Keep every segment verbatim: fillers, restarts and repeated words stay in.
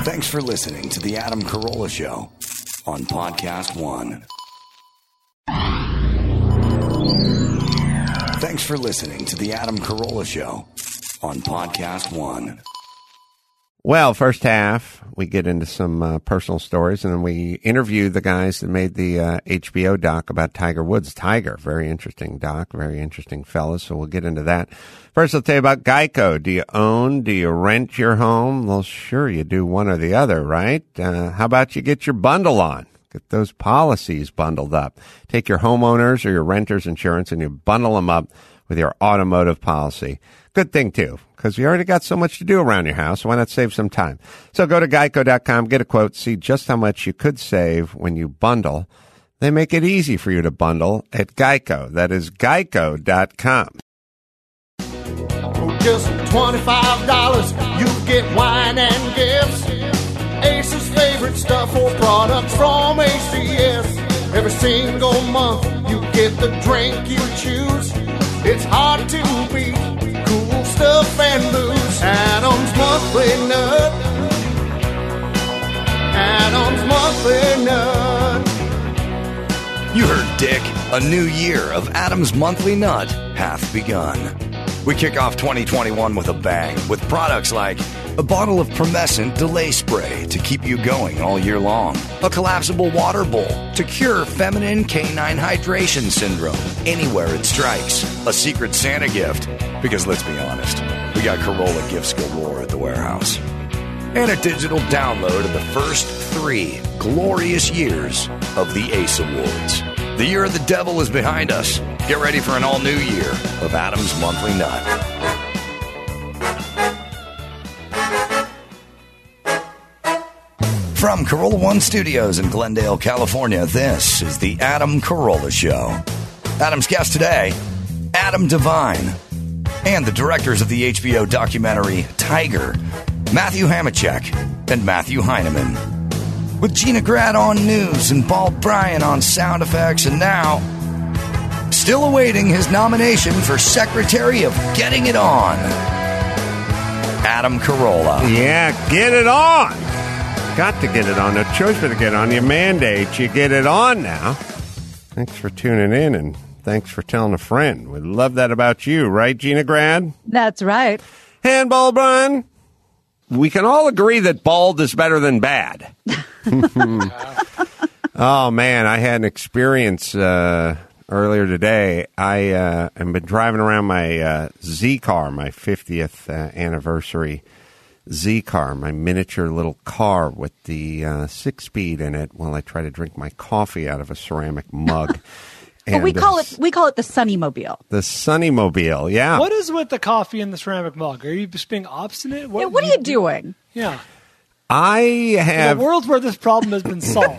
Thanks for listening to The Adam Carolla Show on Podcast One. Thanks for listening to The Adam Carolla Show on Podcast One. Well, first half, we get into some uh, personal stories, and then we interview the guys that made the uh, H B O doc about Tiger Woods. Tiger, very interesting doc, very interesting fellas, so we'll get into that. First, I'll tell you about Geico. Do you own, do you rent your home? Well, sure, you do one or the other, right? Uh, how about you get your bundle on? Get those policies bundled up. Take your homeowners or your renters insurance and you bundle them up with your automotive policy. Good thing, too, because you already got so much to do around your house. Why not save some time? So go to geico dot com, get a quote, see just how much you could save when you bundle. They make it easy for you to bundle at Geico. That is geico dot com. For just twenty-five dollars, you get wine and gifts. Ace's favorite stuff or products from A C S. Every single month, you get the drink you choose. It's hard to beat. Cool stuff and booze. Adam's Monthly Nut. Adam's Monthly Nut. You heard Dick. A new year of Adam's Monthly Nut hath begun. We kick off twenty twenty-one with a bang with products like a bottle of Promescent Delay Spray to keep you going all year long, a collapsible water bowl to cure feminine canine hydration syndrome anywhere it strikes, a Secret Santa gift, because let's be honest, we got Carolla gifts galore at the warehouse, and a digital download of the first three glorious years of the Ace Awards. The year of the devil is behind us. Get ready for an all-new year of Adam's Monthly Nut. From Carolla One Studios in Glendale, California, this is the Adam Carolla Show. Adam's guest today, Adam Devine, and the directors of the H B O documentary Tiger, Matthew Hamachek and Matthew Heineman. With Gina Grad on news and Bald Bryan on sound effects, and now, still awaiting his nomination for Secretary of Getting It On, Adam Carolla. Yeah, get it on. Got to get it on. No choice but to get on. You mandate you get it on now. Thanks for tuning in, and thanks for telling a friend. We love that about you, right, Gina Grad? That's right. And Bald Bryan. We can all agree that bald is better than bad. Oh, man, I had an experience uh, earlier today. I uh, have been driving around my uh, Z car, my fiftieth uh, anniversary Z car, my miniature little car with the uh, six-speed in it while I try to drink my coffee out of a ceramic mug. Well, we call it we call it the Sunnymobile. The Sunnymobile, yeah. What is with the coffee in the ceramic mug? Are you just being obstinate? What, yeah, what are you doing? Yeah. I have... In a world where this problem has been solved.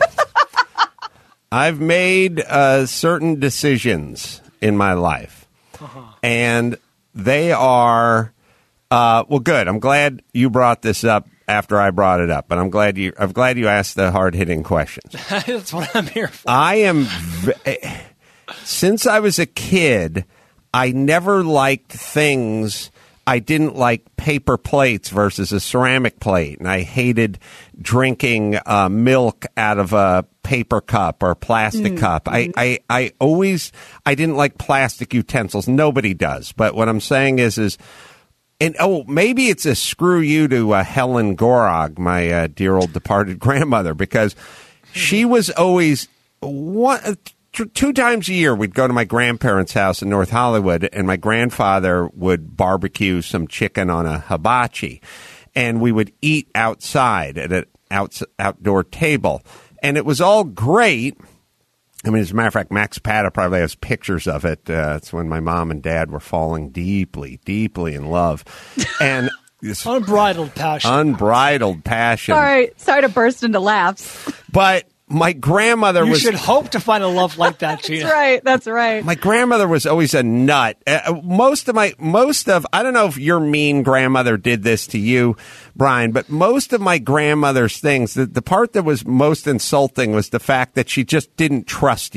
I've made uh, certain decisions in my life, uh-huh. and they are... Uh, well, good. I'm glad you brought this up after I brought it up, but I'm glad you. I'm glad you asked the hard-hitting questions. That's what I'm here for. I am. V- since I was a kid, I never liked things. I didn't like paper plates versus a ceramic plate, and I hated drinking uh, milk out of a paper cup or plastic mm. cup. I, I, I always. I didn't like plastic utensils. Nobody does. But what I'm saying is, is. And, oh, maybe it's a screw you to uh, Helen Gorog, my uh, dear old departed grandmother, because she was always one, t- two times a year we'd go to my grandparents' house in North Hollywood, and my grandfather would barbecue some chicken on a hibachi, and we would eat outside at an out, outdoor table. And it was all great. I mean, as a matter of fact, Max Pata probably has pictures of it. Uh, it's when my mom and dad were falling deeply, deeply in love. And this unbridled passion. Unbridled passion. Sorry, sorry to burst into laughs. But my grandmother you was... You should hope to find a love like that, Gina. That's right, that's right. My grandmother was always a nut. Uh, most of my... Most of... I don't know if your mean grandmother did this to you, Brian, but most of my grandmother's things, the, the part that was most insulting was the fact that she just didn't trust you.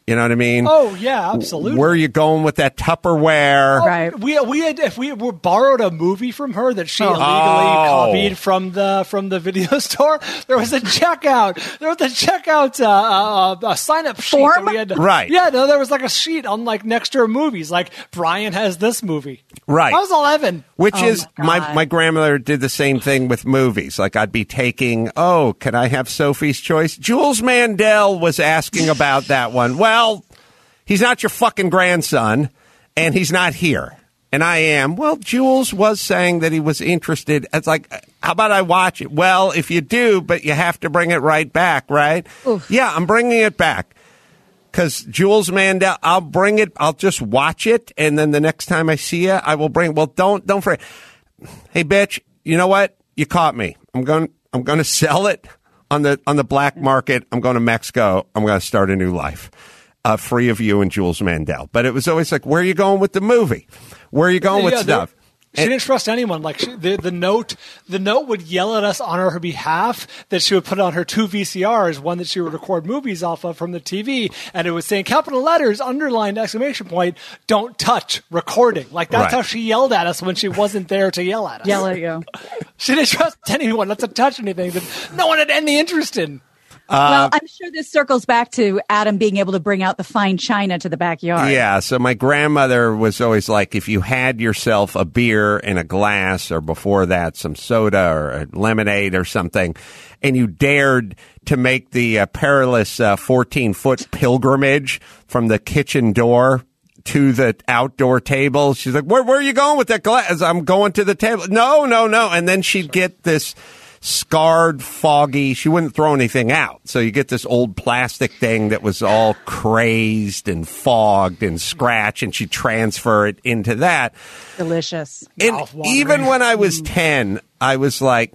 You know what I mean? Oh, yeah, absolutely. Where are you going with that Tupperware? Oh, Right. We we had if we were borrowed a movie from her that she illegally Oh. copied from the from the video store. There was a checkout. There was a checkout uh, uh, a sign up sheet Form? that we had to, Right. Yeah, no, there was like a sheet on like next to her movies. Like Brian has this movie. Right. I was eleven. Which Oh is, my my, God. my grandmother did the same thing with movies. Like, I'd be taking, oh, can I have Sophie's Choice? Jules Mandel was asking about that one. Well, he's not your fucking grandson, and he's not here. And I am. Well, Jules was saying that he was interested. It's like, how about I watch it? Well, if you do, but you have to bring it right back, right? Oof. Yeah, I'm bringing it back. Because Jules Mandel, I'll bring it. I'll just watch it, and then the next time I see you, I will bring. Well, don't don't forget. Hey, bitch, you know what? You caught me. I'm going. I'm going to sell it on the on the black market. I'm going to Mexico. I'm going to start a new life, uh, free of you and Jules Mandel. But it was always like, where are you going with the movie? Where are you going with Yeah, stuff? She didn't trust anyone. Like she, the the note, the note would yell at us on her behalf that she would put on her two V C Rs, one that she would record movies off of from the T V, and it was saying capital letters, underlined exclamation point, don't touch recording. Like that's Right. how she yelled at us when she wasn't there to yell at us. Yell at you. She didn't trust anyone not to touch anything that no one had any interest in. Well, I'm sure this circles back to Adam being able to bring out the fine china to the backyard. Yeah, so my grandmother was always like, if you had yourself a beer in a glass, or before that, some soda or a lemonade or something, and you dared to make the uh, perilous uh, fourteen-foot pilgrimage from the kitchen door to the outdoor table, she's like, where, where are you going with that glass? I'm going to the table. No, no, no. And then she'd get this scarred, foggy, she wouldn't throw anything out. So you get this old plastic thing that was all crazed and fogged and scratched, and she'd transfer it into that. Delicious. And Mouth-watering. even when I was ten, I was like,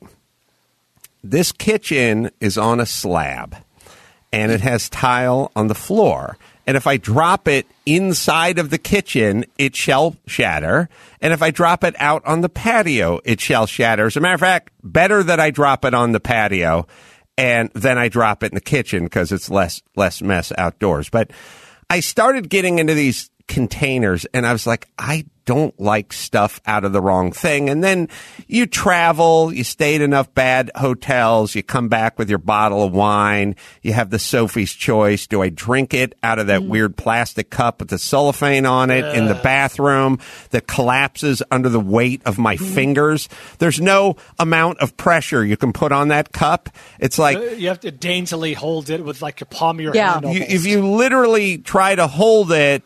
this kitchen is on a slab, and it has tile on the floor. And if I drop it inside of the kitchen, it shall shatter. And if I drop it out on the patio, it shall shatter. As a matter of fact, better that I drop it on the patio and then I drop it in the kitchen because it's less less mess outdoors. But I started getting into these containers, and I was like, I don't like stuff out of the wrong thing. And then you travel, you stayed enough bad hotels, you come back with your bottle of wine, you have the Sophie's Choice. Do I drink it out of that mm. weird plastic cup with the cellophane on it uh. in the bathroom that collapses under the weight of my mm. fingers? There's no amount of pressure you can put on that cup. It's like, you have to daintily hold it with like your palm of your Yeah. hand. You, if you literally try to hold it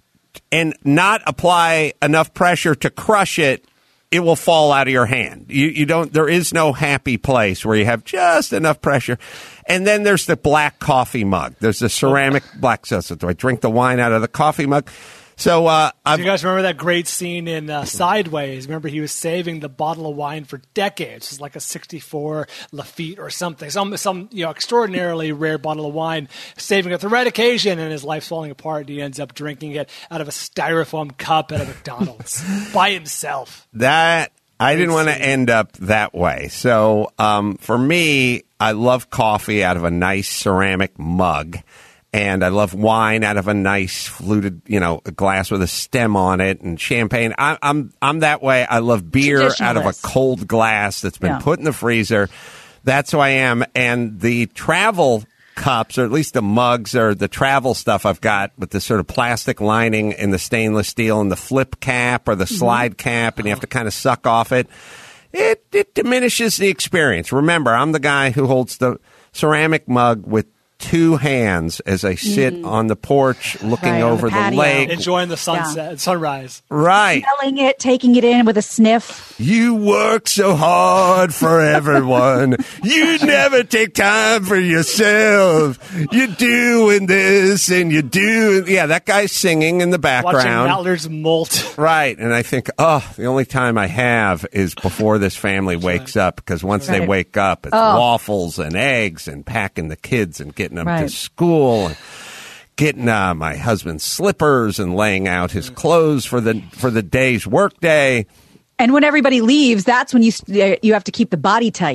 and not apply enough pressure to crush it, it will fall out of your hand. You, you don't. There is no happy place where you have just enough pressure. And then there's the black coffee mug. There's the ceramic black. So do I drink the wine out of the coffee mug? So, uh, Do you guys remember that great scene in uh, Sideways? Remember he was saving the bottle of wine for decades. It was like a sixty-four Lafite or something, some some you know extraordinarily rare bottle of wine, saving it for the right occasion, and his life's falling apart. And he ends up drinking it out of a styrofoam cup at a McDonald's by himself. That I didn't want to end up that way. So, um, for me, I love coffee out of a nice ceramic mug. And I love wine out of a nice fluted, you know, a glass with a stem on it, and champagne. I, I'm I'm that way. I love beer out of a cold glass that's been yeah. put in the freezer. That's who I am. And the travel cups, or at least the mugs, or the travel stuff I've got with the sort of plastic lining and the stainless steel and the flip cap or the mm-hmm. slide cap, and you have to kind of suck off it. It it diminishes the experience. Remember, I'm the guy who holds the ceramic mug with two hands as I sit mm. on the porch looking right, over the, the lake. Enjoying the sunset, yeah. sunrise. Right. Smelling it, taking it in with a sniff. You work so hard for everyone. You never take time for yourself. You're doing this and you do. Yeah, that guy's singing in the background. Watching mallards molt. Right. And I think, oh, the only time I have is before this family wakes right. up, because once right. they wake up, it's oh. waffles and eggs and packing the kids and getting them right. to school and getting uh, my husband's slippers and laying out his clothes for the for the day's work day. And when everybody leaves, that's when you you have to keep the body tight.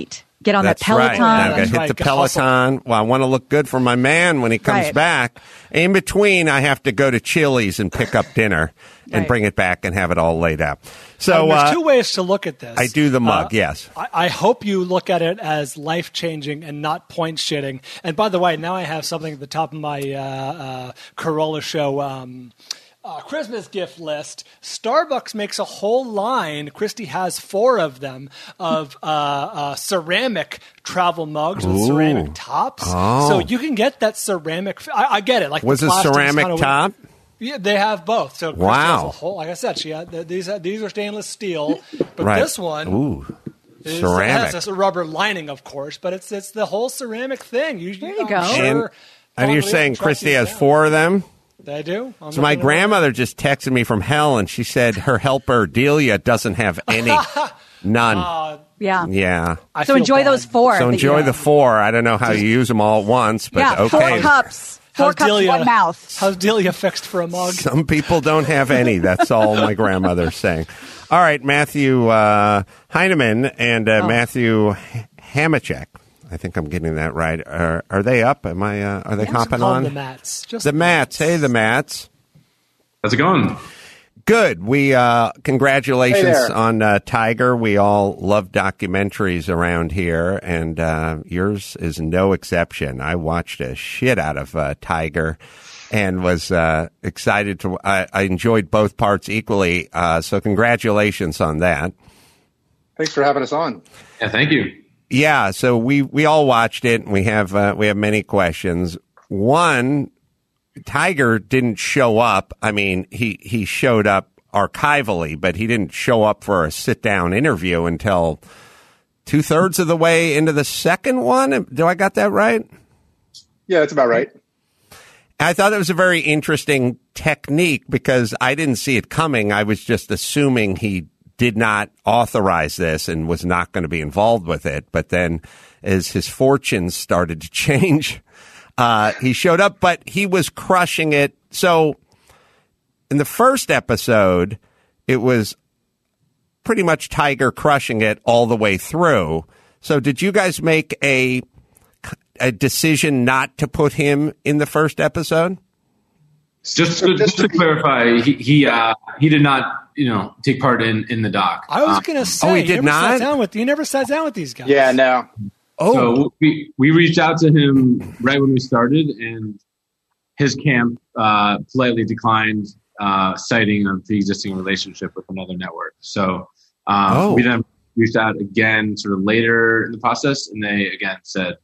Get on That's that Peloton. right. Now I gotta That's hit right. the Get hustle. Peloton. Well, I want to look good for my man when he comes Right. back. In between, I have to go to Chili's and pick up dinner and Right. bring it back and have it all laid out. So Um, there's uh, two ways to look at this. I do the mug, Uh, yes. I, I hope you look at it as life changing and not point shitting. And by the way, now I have something at the top of my uh, uh, Corolla Show um, uh, Christmas gift list. Starbucks makes a whole line. Christy has four of them of uh, uh, ceramic travel mugs with Ooh. ceramic tops. Oh. So you can get that ceramic. I, I get it. Like Was the it plastic is ceramic kinda top? Yeah, they have both. So Christy Wow. has a whole, like I said, she had these. These are stainless steel, but Right. this one Ooh, is, ceramic. has a rubber lining, of course, but it's it's the whole ceramic thing. You, There you I'm go. Sure And, and you're Probably saying track Christy these has down. four of them? They do. I'm So my looking at it. grandmother just texted me from hell, and she said her helper Delia doesn't have any, none. Uh, Yeah. yeah. I So feel enjoy bad. those four. So that you enjoy have. the four. I don't know how you use them all at once, but Yeah, okay. four cups. Four How's cups, Delia, one mouth. How's Delia fixed for a mug? Some people don't have any. That's all my grandmother's saying. All right, Matthew uh, Heineman and uh, Oh. Matthew H- Hamachek. I think I'm getting that right. Are, are they up? Am I? Uh, are they Just hopping call on? them the Mats. Just The Mats. Hey, the Mats. How's it going? Good. We uh, Hey congratulations there. on uh, Tiger. We all love documentaries around here, and uh, yours is no exception. I watched a shit out of uh, Tiger, and was uh, excited to. I, I enjoyed both parts equally. Uh, so congratulations on that. Thanks for having us on. Yeah, thank you. Yeah. So we we all watched it, and we have uh, we have many questions. One. Tiger didn't show up. I mean, he, he showed up archivally, but he didn't show up for a sit down interview until two thirds of the way into the second one. Do I got that right? Yeah, that's about right. I thought it was a very interesting technique because I didn't see it coming. I was just assuming he did not authorize this and was not going to be involved with it. But then as his fortunes started to change, Uh, he showed up, but he was crushing it. So in the first episode, it was pretty much Tiger crushing it all the way through. So did you guys make a, a decision not to put him in the first episode? Just, So to, just just to to- clarify, he he, uh, he did not, you know, take part in, in the doc. I was Uh, gonna say, oh, he you did never not? Sat down with, you never sat down with these guys. Yeah, no. Oh, So we we reached out to him right when we started, and his camp uh, politely declined, uh, citing a pre-existing relationship with another network. So um, Oh. we then reached out again, sort of later in the process, and they again said,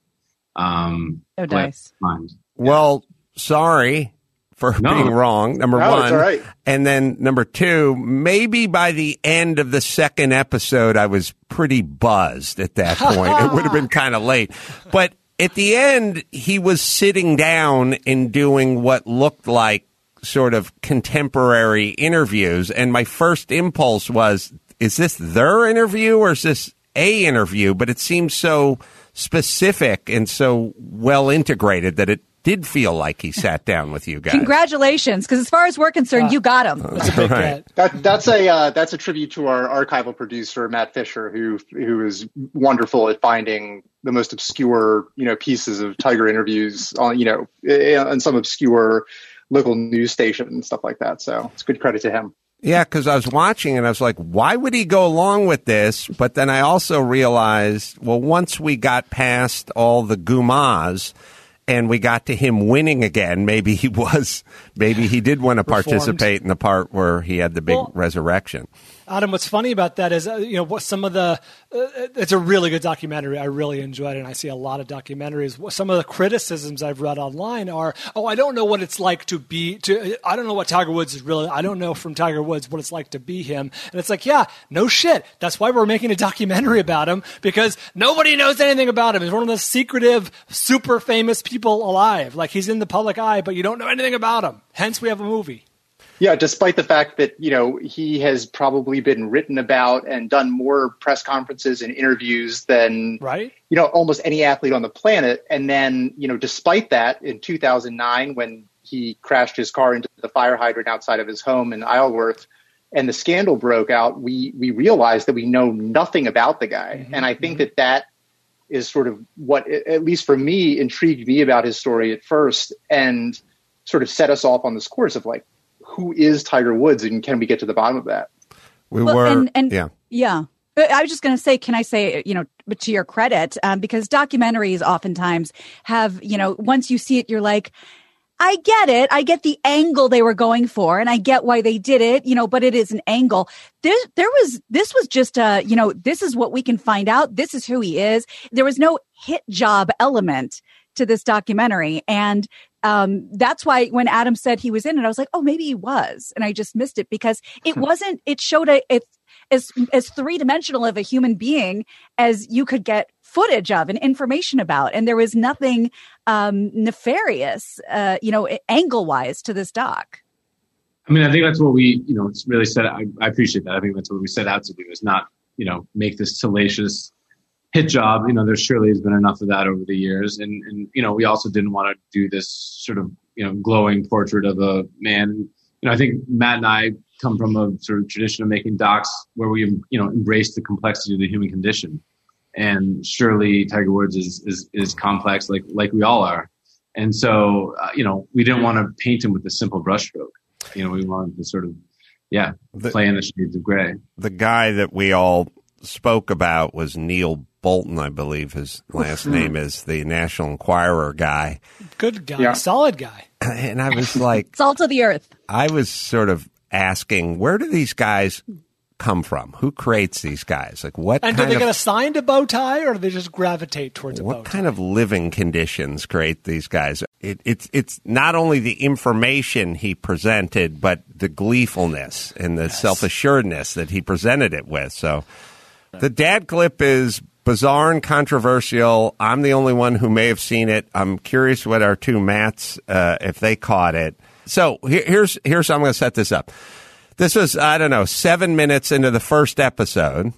um, No politely dice. declined. well, sorry for No. being wrong, number No, one. it's all right. And then number two, maybe by the end of the second episode, I was pretty buzzed at that point. It would have been kind of late. But at the end, he was sitting down and doing what looked like sort of contemporary interviews. And my first impulse was, is this their interview or is this a interview? But it seemed so specific and so well integrated that it did feel like he sat down with you guys. Congratulations, because as far as we're concerned, you got him. That's a big Right. get. That that's a uh, that's a tribute to our archival producer Matt Fisher, who who is wonderful at finding the most obscure you know pieces of Tiger interviews on you know on some obscure local news station and stuff like that. So it's good credit to him. Yeah, because I was watching and I was like, why would he go along with this? But then I also realized, well, once we got past all the gumas and we got to him winning again, maybe he was, maybe he did want to Reformed. participate in the part where he had the big Well- resurrection. Adam, what's funny about that is, uh, you know, what some of the, uh, it's a really good documentary. I really enjoyed it, and I see a lot of documentaries. What- Some of the criticisms I've read online are, oh, I don't know what it's like to be, to, I don't know what Tiger Woods is really, I don't know from Tiger Woods what it's like to be him. And it's like, yeah, no shit. That's why we're making a documentary about him, because nobody knows anything about him. He's one of the secretive, super famous people alive. Like, he's in the public eye, but you don't know anything about him. Hence, we have a movie. Yeah, despite the fact that, you know, he has probably been written about and done more press conferences and interviews than, Right? you know, almost any athlete on the planet. And then, you know, despite that, in two thousand nine, when he crashed his car into the fire hydrant outside of his home in Isleworth and the scandal broke out, we we realized that we know nothing about the guy. Mm-hmm, and I think that that is sort of what, at least for me, intrigued me about his story at first, and sort of set us off on this course of like, who is Tiger Woods, and can we get to the bottom of that? We well, were, and, and, yeah. Yeah. I was just going to say, can I say, you know, to your credit, um, because documentaries oftentimes have, you know, once you see it, you're like, I get it. I get the angle they were going for, and I get why they did it, you know, but it is an angle. There, there was, this was just a, you know, this is what we can find out. This is who he is. There was no hit job element to this documentary. And um, that's why when Adam said he was in it, I was like, oh, maybe he was. And I just missed it because it wasn't, it showed a, it, as, as three-dimensional of a human being as you could get footage of and information about. And there was nothing um, nefarious, uh, you know, angle-wise to this doc. I mean, I think that's what we, you know, really set. I, I appreciate that. I think that's what we set out to do, is not, you know, make this salacious hit job. You know, there surely has been enough of that over the years. And, and you know, we also didn't want to do this sort of, you know, glowing portrait of a man. You know, I think Matt and I come from a sort of tradition of making docs where we, you know, embrace the complexity of the human condition. And surely Tiger Woods is, is, is complex, like, like we all are. And so, uh, you know, we didn't want to paint him with a simple brushstroke. You know, we wanted to sort of, yeah, the, play in the shades of gray. The guy that we all spoke about was Neil Bolton, I believe his last name is, the National Enquirer guy. Good guy, yeah. Solid guy. And I was like, salt of the earth. I was sort of asking, where do these guys come from? Who creates these guys? Like, what and kind do they of, get assigned a bow tie, or do they just gravitate towards a bow tie? what kind of living conditions create these guys? It, it's it's not only the information he presented, but the gleefulness and the Yes. self-assuredness that he presented it with. So the dad clip is bizarre and controversial. I'm the only one who may have seen it. I'm curious what our two Matts, uh, if they caught it. So here, here's here's how I'm going to set this up. This was, I don't know, seven minutes into the first episode,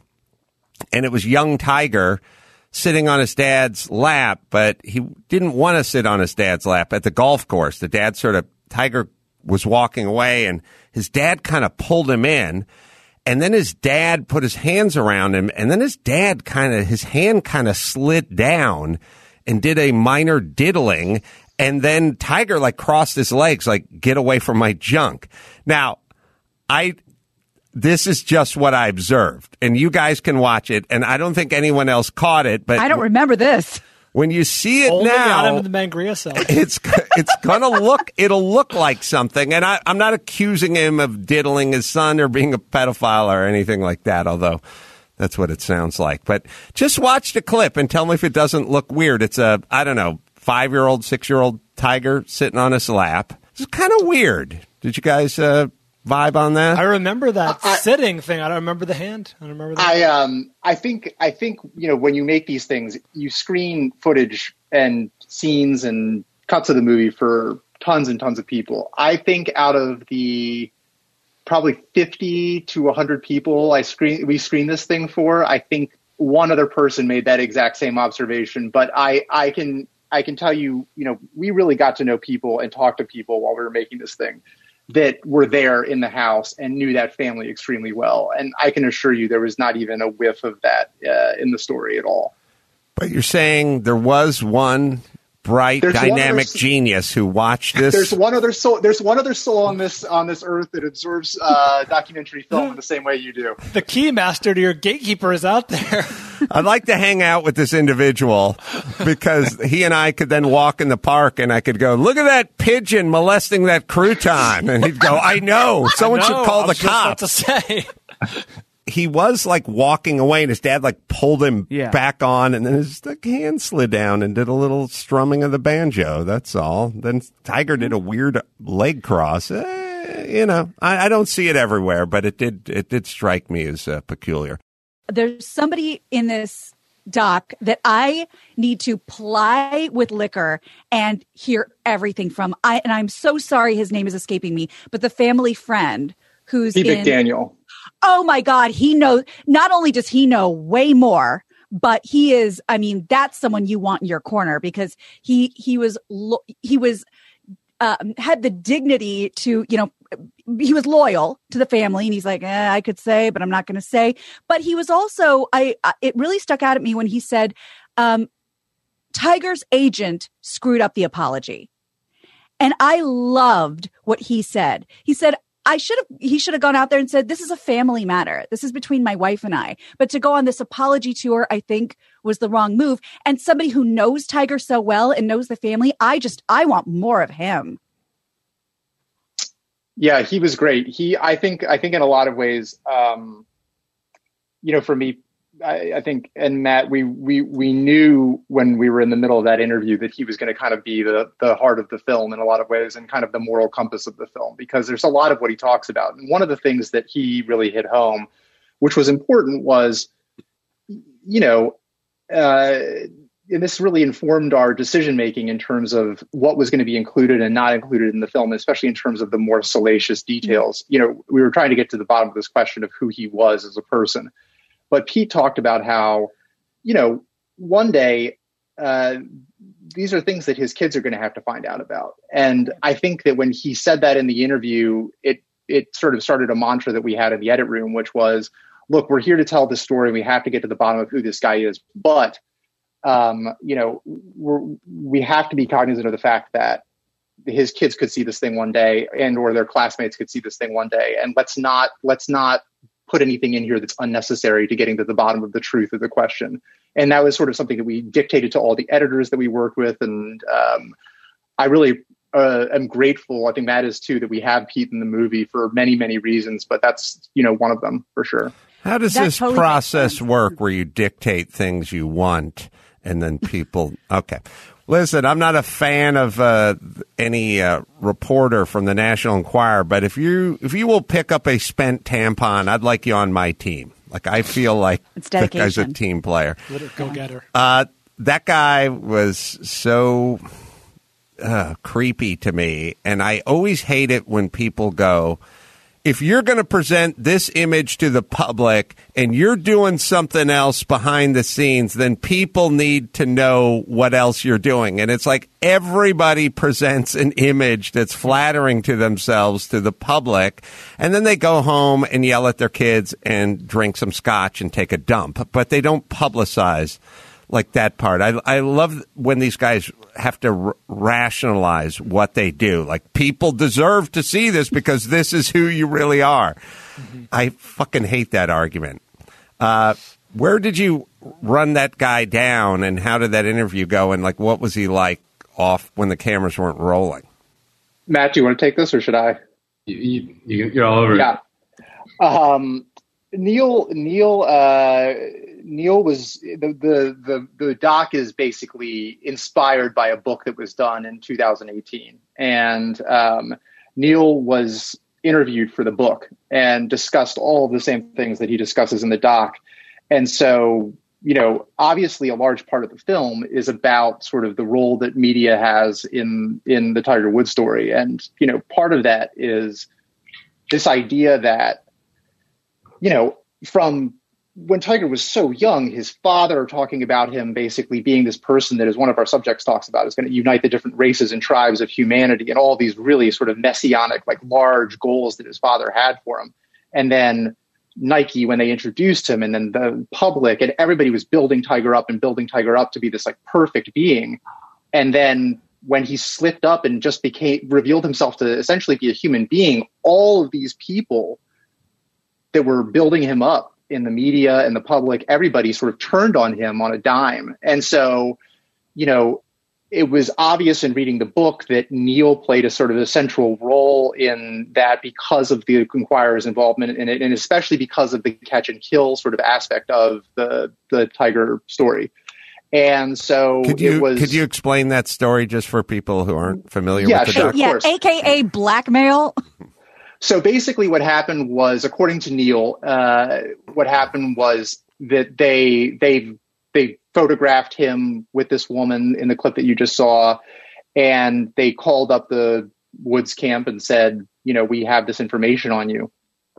and it was young Tiger sitting on his dad's lap, but he didn't want to sit on his dad's lap at the golf course. The dad sort of, Tiger was walking away, and his dad kind of pulled him in, and then his dad put his hands around him, and then his dad kind of, his hand kind of slid down and did a minor diddling, and then Tiger like crossed his legs, like, get away from my junk. Now, I, this is just what I observed, and you guys can watch it, and I don't think anyone else caught it, but I don't remember this. when you see it Only now, Adam in the Mangria cell. it's it's gonna look it'll look like something, and I, I'm not accusing him of diddling his son or being a pedophile or anything like that, although that's what it sounds like. But just watch the clip and tell me if it doesn't look weird. It's a, I don't know, five-year-old, six-year-old Tiger sitting on his lap. It's kind of weird. Did you guys uh, vibe on that? I remember that I- sitting thing. I don't remember the hand. I don't remember that. I um I think I think you know, when you make these things, you screen footage and scenes and cuts of the movie for tons and tons of people. I think out of the probably fifty to one hundred people I screen we screened this thing for, I think one other person made that exact same observation. But I I can I can tell you, you know, we really got to know people and talk to people while we were making this thing that were there in the house and knew that family extremely well. And I can assure you there was not even a whiff of that uh, in the story at all. But you're saying there was one bright, There's one dynamic other- genius who watched this? There's one other soul. There's one other soul on this on this earth that observes uh, documentary film in the same way you do. The key master to your gatekeeper is out there. I'd like to hang out with this individual because he and I could then walk in the park and I could go, look at that pigeon molesting that crouton. And he'd go, I know. Someone No, should call I the was just about cops. to say. He was like walking away and his dad like pulled him Yeah. back on and then his like, hand slid down and did a little strumming of the banjo. That's all. Then Tiger did a weird leg cross. Eh, you know, I, I don't see it everywhere, but it did, it did strike me as uh, peculiar. There's somebody in this doc that I need to ply with liquor and hear everything from. I and I'm so sorry his name is escaping me, but the family friend who's Steve in. McDaniel. Oh my God, he knows. Not only does he know way more, but he is. I mean, that's someone you want in your corner because he he was lo- he was uh, had the dignity to, you know, he was loyal to the family, and he's like, eh, I could say, but I'm not going to say. But he was also, I, I, it really stuck out at me when he said, Um, Tiger's agent screwed up the apology. And I loved what he said. He said, I should have, he should have gone out there and said, this is a family matter. This is between my wife and I. But to go on this apology tour, I think was the wrong move. And somebody who knows Tiger so well and knows the family, I just, I want more of him. Yeah, he was great. He, I think, I think in a lot of ways, um, you know, for me, I, I think, and Matt, we, we, we knew when we were in the middle of that interview that he was going to kind of be the, the heart of the film in a lot of ways and kind of the moral compass of the film, because there's a lot of what he talks about. And one of the things that he really hit home, which was important, was, you know, uh, and this really informed our decision-making in terms of what was going to be included and not included in the film, especially in terms of the more salacious details. You know, we were trying to get to the bottom of this question of who he was as a person. But Pete talked about how, you know, one day uh, these are things that his kids are going to have to find out about. And I think that when he said that in the interview, it it sort of started a mantra that we had in the edit room, which was, look, we're here to tell this story. We have to get to the bottom of who this guy is. But, um, you know, we're, we have to be cognizant of the fact that his kids could see this thing one day, and or their classmates could see this thing one day. And let's not let's not put anything in here that's unnecessary to getting to the bottom of the truth of the question. And that was sort of something that we dictated to all the editors that we worked with. And um, I really uh, am grateful, I think Matt is too, that we have Pete in the movie for many, many reasons, but that's, you know, one of them for sure. How does That this totally process work where you dictate things you want and then people, okay. Listen, I'm not a fan of uh, any uh, reporter from the National Enquirer, but if you if you will pick up a spent tampon, I'd like you on my team. Like, I feel like It's that guy's a dedication. team player. Let her go get her. Uh, that guy was so uh, creepy to me, and I always hate it when people go, if you're going to present this image to the public and you're doing something else behind the scenes, then people need to know what else you're doing. And it's like everybody presents an image that's flattering to themselves to the public, and then they go home and yell at their kids and drink some scotch and take a dump. But they don't publicize like that part. I, I love when these guys have to r- rationalize what they do. Like, people deserve to see this because this is who you really are. Mm-hmm. I fucking hate that argument. Uh, where did you run that guy down, and how did that interview go? And like, what was he like off when the cameras weren't rolling? Matt, do you want to take this or should I? You, you, you're all over Yeah. it. Um, Neil, Neil, uh, Neil was the, the the the doc is basically inspired by a book that was done in two thousand eighteen, and um, Neil was interviewed for the book and discussed all of the same things that he discusses in the doc. And so, you know, obviously, a large part of the film is about sort of the role that media has in in the Tiger Woods story, and you know, part of that is this idea that, you know, from when Tiger was so young, his father talking about him basically being this person that, as one of our subjects talks about, is going to unite the different races and tribes of humanity, and all these really sort of messianic, like large goals that his father had for him. And then Nike, when they introduced him, and then the public and everybody was building Tiger up and building Tiger up to be this like perfect being. And then when he slipped up and just became revealed himself to essentially be a human being, all of these people that were building him up in the media and the public, everybody sort of turned on him on a dime. And so, you know, it was obvious in reading the book that Neil played a sort of a central role in that because of the Enquirer's involvement in it, and especially because of the catch and kill sort of aspect of the the Tiger story. And so Could you it was, could you explain that story just for people who aren't familiar Yeah, with the sure. doc? Yeah, course. A K A blackmail. So basically what happened was, according to Neil, uh, what happened was that they they they photographed him with this woman in the clip that you just saw, and they called up the Woods camp and said, you know, we have this information on you.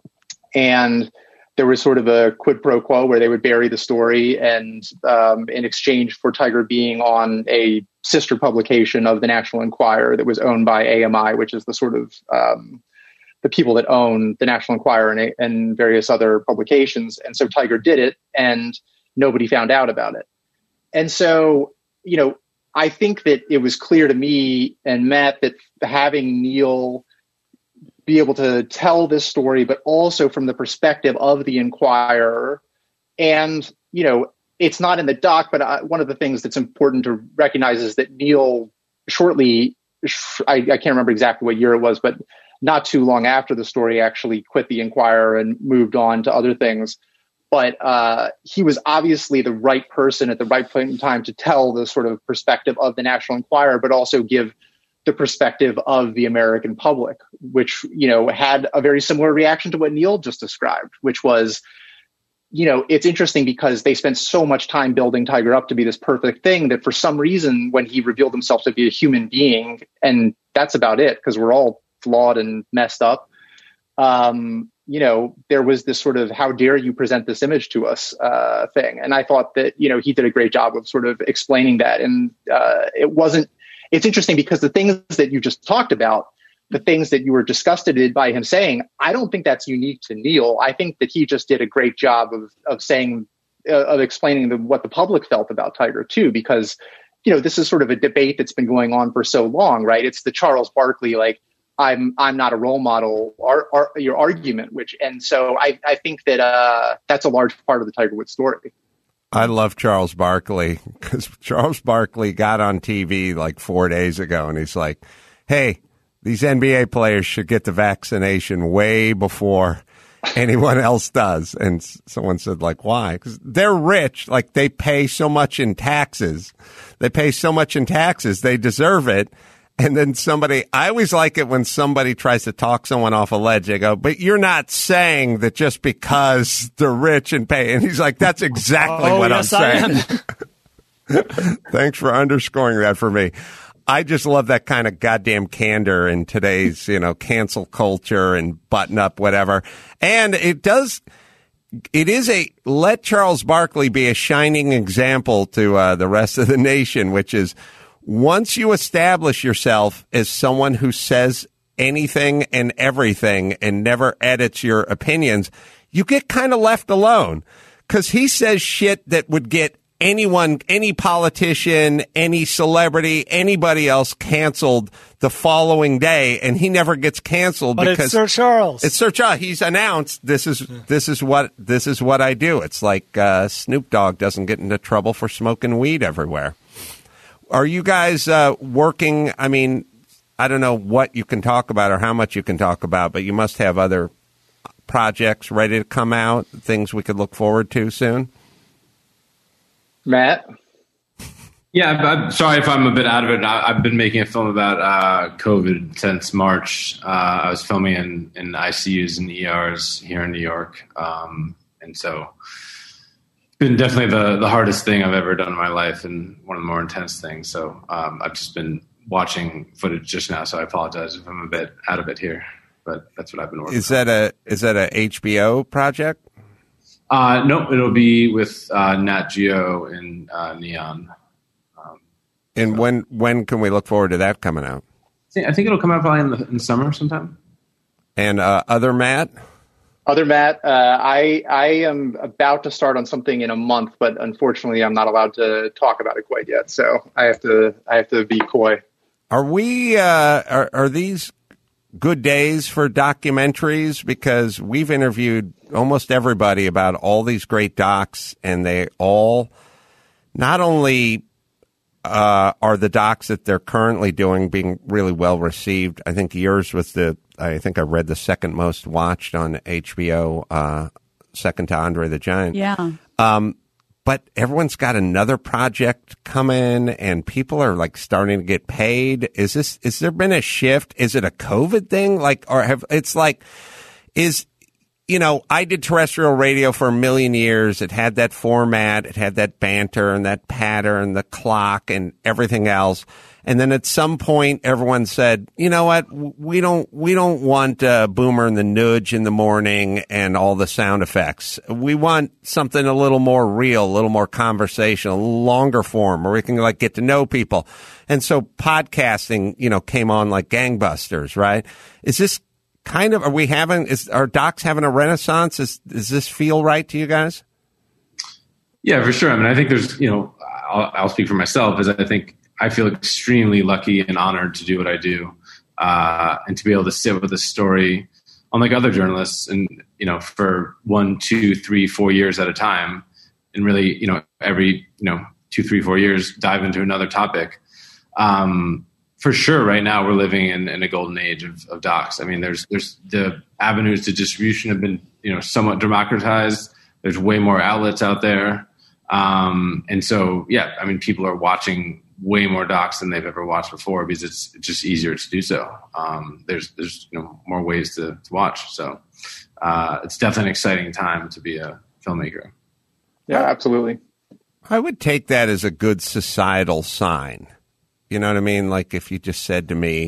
And there was sort of a quid pro quo where they would bury the story, and um, in exchange for Tiger being on a sister publication of the National Enquirer that was owned by A M I, which is the sort of um, the people that own the National Enquirer and, and various other publications. And so Tiger did it, and nobody found out about it. and so, you know, I think that it was clear to me and Matt that having Neil be able to tell this story, but also from the perspective of the Inquirer, and, you know, it's not in the doc, but I, one of the things that's important to recognize is that Neil shortly, I, I can't remember exactly what year it was, but not too long after the story, actually quit the Inquirer and moved on to other things. But uh, he was obviously the right person at the right point in time to tell the sort of perspective of the National Enquirer, but also give the perspective of the American public, which, you know, had a very similar reaction to what Neil just described, which was, you know, it's interesting because they spent so much time building Tiger up to be this perfect thing that for some reason, when he revealed himself to be a human being, and that's about it, because we're all flawed and messed up, um, you know, there was this sort of, how dare you present this image to us uh, thing. And I thought that, you know, he did a great job of sort of explaining that. And uh, it wasn't, it's interesting because the things that you just talked about, the things that you were disgusted by him saying, I don't think that's unique to Neil. I think that he just did a great job of of saying, uh, of explaining the, what the public felt about Tiger too, because, you know, this is sort of a debate that's been going on for so long, right? It's the Charles Barkley, like, I'm I'm not a role model, ar- ar- your argument, which, and so I, I think that uh, that's a large part of the Tiger Woods story. I love Charles Barkley because Charles Barkley got on T V like four days ago and he's like, hey, these N B A players should get the vaccination way before anyone else does. And someone said, like, why? Because they're rich. Like, they pay so much in taxes. They pay so much in taxes. They deserve it. And then somebody, I always like it when somebody tries to talk someone off a ledge. They go, but you're not saying that just because they're rich and pay. And he's like, that's exactly oh, what yes, I'm saying. Thanks for underscoring that for me. I just love that kind of goddamn candor in today's, you know, cancel culture and button up, whatever. And it does, it is a, let Charles Barkley be a shining example to uh, the rest of the nation, which is, once you establish yourself as someone who says anything and everything and never edits your opinions, you get kind of left alone. Because he says shit that would get anyone, any politician, any celebrity, anybody else canceled the following day, and he never gets canceled but because it's Sir Charles. It's Sir Charles. He's announced this is this is what this is what I do. It's like uh, Snoop Dogg doesn't get into trouble for smoking weed everywhere. Are you guys uh, working? I mean, I don't know what you can talk about or how much you can talk about, but you must have other projects ready to come out, things we could look forward to soon. Matt? Yeah, I'm sorry if I'm a bit out of it. I've been making a film about uh, COVID since March. Uh, I was filming in, in I C Us and E Rs here in New York. Um, and so been definitely the, the hardest thing I've ever done in my life and one of the more intense things. So um, I've just been watching footage just now, so I apologize if I'm a bit out of it here, but that's what I've been working on. Is that a is that a H B O project? Uh, no, it'll be with uh, Nat Geo and uh, Neon. Um, and so. when when can we look forward to that coming out? I think, I think it'll come out probably in the, in the summer sometime. And uh, other Matt? Other Matt, uh, I I am about to start on something in a month, but unfortunately, I'm not allowed to talk about it quite yet. So I have to I have to be coy. Are we? Uh, are are these good days for documentaries? Because we've interviewed almost everybody about all these great docs, and they all not only uh, are the docs that they're currently doing being really well received. I think yours was the. I think I read the second most watched on H B O, uh, second to Andre the Giant. Yeah. Um, but everyone's got another project coming, and people are like starting to get paid. Is this? Is there been a shift? Is it a COVID thing? Like, or have it's like, is you know? I did terrestrial radio for a million years. It had that format. It had that banter and that pattern, the clock, and everything else. And then at some point, everyone said, "You know what? We don't we don't want uh, Boomer and the Nudge in the morning and all the sound effects. We want something a little more real, a little more conversational, a little longer form, where we can like get to know people." And so podcasting, you know, came on like gangbusters. Right? Is this kind of are we having? Is our docs having a renaissance? Is does this feel right to you guys? Yeah, for sure. I mean, I think there's you know. I'll, I'll speak for myself, is I think I feel extremely lucky and honored to do what I do, uh, and to be able to sit with a story, unlike other journalists, and you know, for one, two, three, four years at a time, and really, you know, every you know two, three, four years, dive into another topic. Um, for sure, right now we're living in, in a golden age of, of docs. I mean, there's there's the avenues to distribution have been you know somewhat democratized. There's way more outlets out there, um, and so yeah, I mean, people are watching way more docs than they've ever watched before because it's, it's just easier to do so. Um, there's there's you know more ways to, to watch, so uh, it's definitely an exciting time to be a filmmaker. Yeah, absolutely. I would take that as a good societal sign. You know what I mean? Like if you just said to me,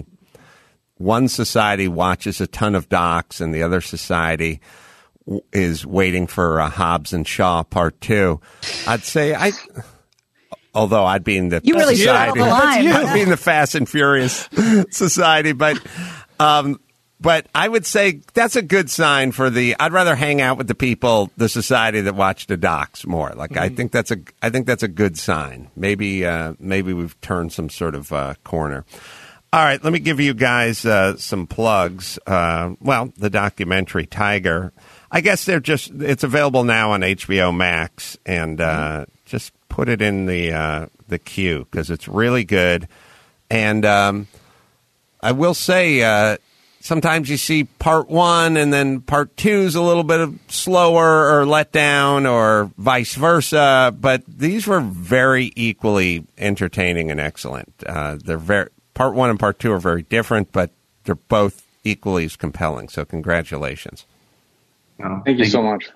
one society watches a ton of docs and the other society w- is waiting for uh, Hobbs and Shaw Part Two, I'd say I. Although I'd be in the you really society, the line. I'd be in the Fast and Furious society, but. Um, But I would say that's a good sign for the. I'd rather hang out with the people, the society that watch the docs more. Like mm-hmm. I think that's a. I think that's a good sign. Maybe. Uh, maybe we've turned some sort of uh, corner. All right, let me give you guys uh, some plugs. Uh, well, the documentary Tiger. I guess they're just. It's available now on H B O Max, and uh, mm-hmm. just put it in the uh, the queue because it's really good. And um, I will say. Uh, Sometimes you see part one and then part two is a little bit of slower or let down or vice versa. But these were very equally entertaining and excellent. Uh, they're very part one and part two are very different, but they're both equally as compelling. So congratulations. Oh, thank you so much.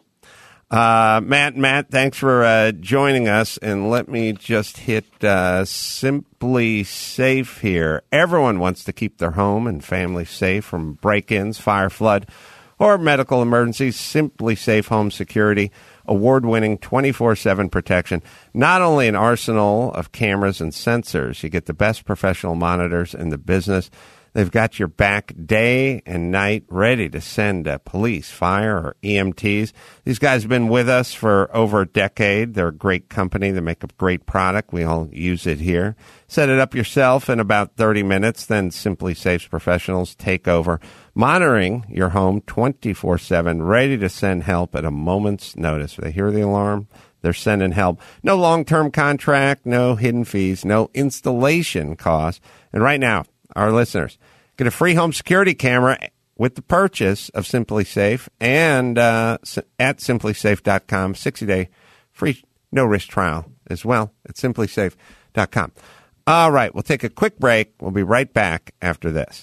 Uh, Matt, Matt, thanks for uh, joining us. And let me just hit uh, Simply Safe here. Everyone wants to keep their home and family safe from break-ins, fire, flood, or medical emergencies. Simply Safe Home Security, award-winning twenty-four seven protection. Not only an arsenal of cameras and sensors, you get the best professional monitors in the business. They've got your back day and night ready to send uh, police, fire, or E M Ts. These guys have been with us for over a decade. They're a great company. They make a great product. We all use it here. Set it up yourself in about thirty minutes. Then Simply Safe's professionals take over, monitoring your home twenty-four seven, ready to send help at a moment's notice. They hear the alarm. They're sending help. No long-term contract, no hidden fees, no installation costs. And right now, our listeners get a free home security camera with the purchase of Simply Safe and uh, at simply safe dot com, sixty-day free no-risk trial as well at simply safe dot com. All right, we'll take a quick break. We'll be right back after this.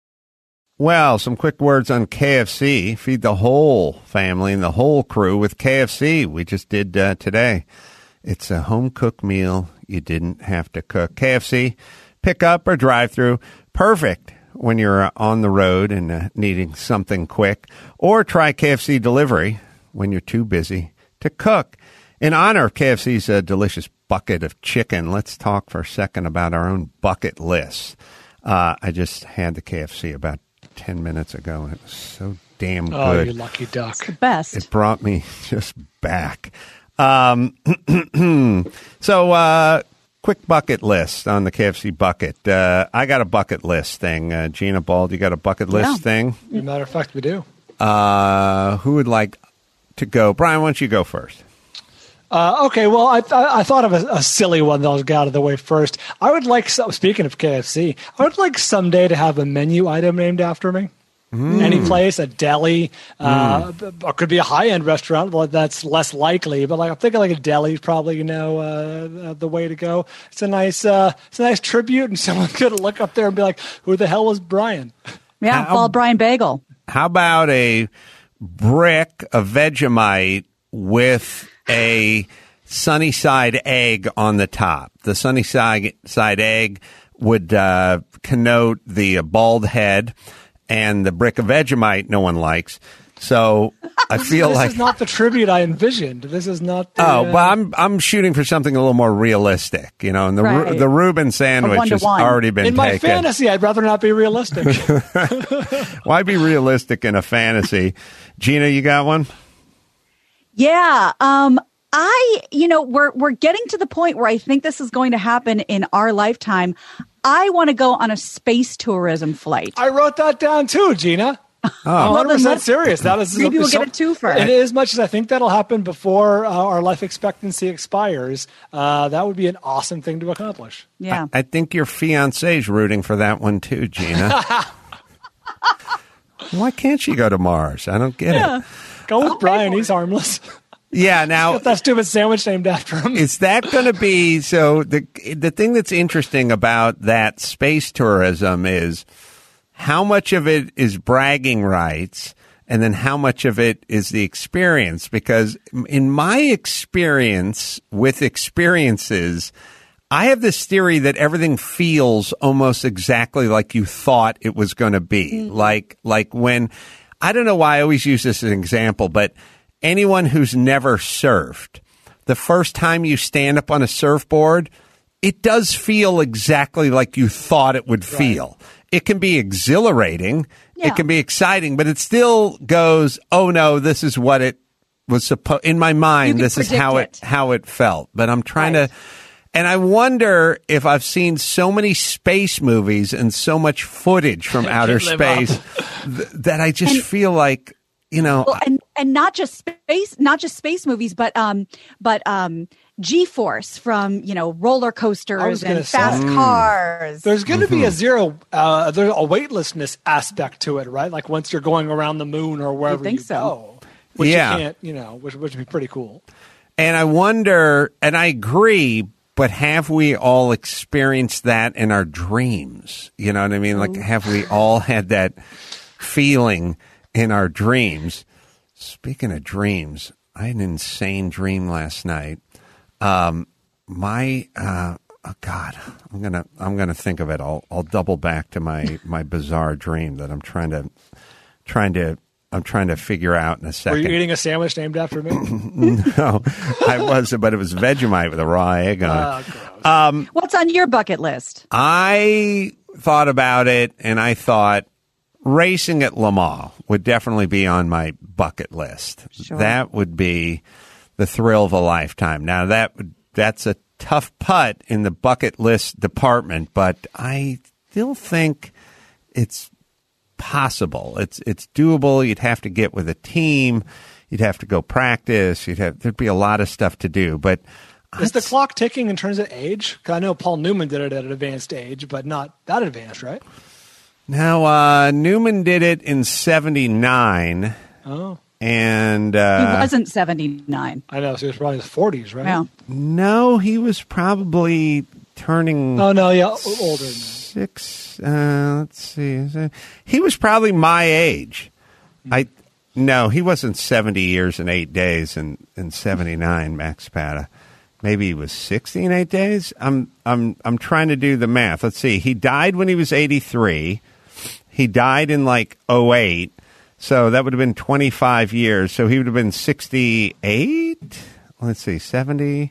Well, some quick words on K F C. Feed the whole family and the whole crew with K F C. We just did uh, today. It's a home-cooked meal you didn't have to cook. K F C, pick up or drive-through, perfect when you're uh, on the road and uh, needing something quick. Or try K F C delivery when you're too busy to cook. In honor of K F C's uh, delicious bucket of chicken, let's talk for a second about our own bucket list. Uh, I just had the K F C about ten minutes ago, and it was so damn good. Oh, you lucky duck. It's the best. It brought me just back. Um, so, uh, quick bucket list on the K F C bucket. Uh, I got a bucket list thing. Uh, Gina Bald, you got a bucket list Yeah. thing? As a matter of fact, we do. Uh, who would like to go? Brian, why don't you go first? Uh, okay, well, I, I, I thought of a, a silly one that I'll get out of the way first. I would like, some, speaking of K F C, I would like someday to have a menu item named after me. Mm. Any place, a deli, uh, mm. or could be a high-end restaurant. Well, that's less likely, but like I'm thinking like a deli is probably, you know, uh, the way to go. It's a nice, uh, it's a nice tribute, and someone could look up there and be like, "Who the hell was Brian?" Yeah, How- Bald Brian Bagel. How about a brick of Vegemite with a sunny side egg on the top? The sunny side, side egg would uh, connote the bald head, and the brick of Vegemite no one likes. So I feel this like this is not the tribute I envisioned. This is not. The, oh, uh, well, I'm I'm shooting for something a little more realistic, you know. And the Ru- Right. the Reuben sandwich has one-to-one. already been in my taken. fantasy, I'd rather not be realistic. Why be realistic in a fantasy? Gina, you got one? Yeah. Um, I, you know, we're we're getting to the point where I think this is going to happen in our lifetime. I want to go on a space tourism flight. I wrote that down too, Gina. Oh. I'm one hundred percent serious. That is Maybe we'll get a twofer. And as much as I think that'll happen before uh, our life expectancy expires, uh, that would be an awesome thing to accomplish. Yeah. I, I think your fiance's rooting for that one too, Gina. Why can't she go to Mars? I don't get yeah. it. Go with I'll Brian. pay He's for it. harmless. Yeah, now Got that stupid sandwich named after him. is that going to be so? The the thing that's interesting about that space tourism is how much of it is bragging rights, and then how much of it is the experience. Because in my experience with experiences, I have this theory that everything feels almost exactly like you thought it was going to be. Mm-hmm. Like like when I don't know why I always use this as an example, but anyone who's never surfed, the first time you stand up on a surfboard, it does feel exactly like you thought it would feel. Right. It can be exhilarating. Yeah. It can be exciting, but it still goes, oh no, this is what it was supposed, in my mind, this is how it, it, how it felt. But I'm trying right. to, and I wonder if I've seen so many space movies and so much footage from outer space th- that I just and, feel like, you know, well, and and not just space, not just space movies, but um, but um, G-Force from you know roller coasters and say, fast mm. cars. There's going to mm-hmm. be a zero, uh, there's a weightlessness aspect to it, right? Like once you're going around the moon or wherever you, think you so. go, which yeah. you can't, you know, which, which would be pretty cool. And I wonder, and I agree, but have we all experienced that in our dreams? You know what I mean? Like, have we all had that feeling in our dreams? Speaking of dreams, I had an insane dream last night. Um, my uh, oh God, I'm gonna I'm gonna think of it. I'll I'll double back to my, my bizarre dream that I'm trying to trying to I'm trying to figure out in a second. Were you eating a sandwich named after me? No, I wasn't, but it was Vegemite with a raw egg on it. Oh, um, What's on your bucket list? I thought about it, and I thought racing at Le Mans would definitely be on my bucket list. Sure. That would be the thrill of a lifetime. Now, that that's a tough putt in the bucket list department, but I still think it's possible. It's it's doable. You'd have to get with a team. You'd have to go practice. You'd have there'd be a lot of stuff to do. But is the clock ticking in terms of age? Because I know Paul Newman did it at an advanced age, but not that advanced, right? Now, uh, Newman did it in seventy-nine. Oh. And uh, he wasn't seventy-nine. I know, so he was probably in his forties, right? Yeah. No, he was probably turning. Oh no, yeah, older. Than six. Uh, let's see. He was probably my age. Mm-hmm. I no, he wasn't seventy years and eight days in in seventy-nine. Max Pata. Maybe he was sixty in eight days. I'm I'm I'm trying to do the math. Let's see. He died when he was eighty-three. He died in like oh eight. So that would have been twenty-five years. So he would have been sixty-eight. Let's see, seventy.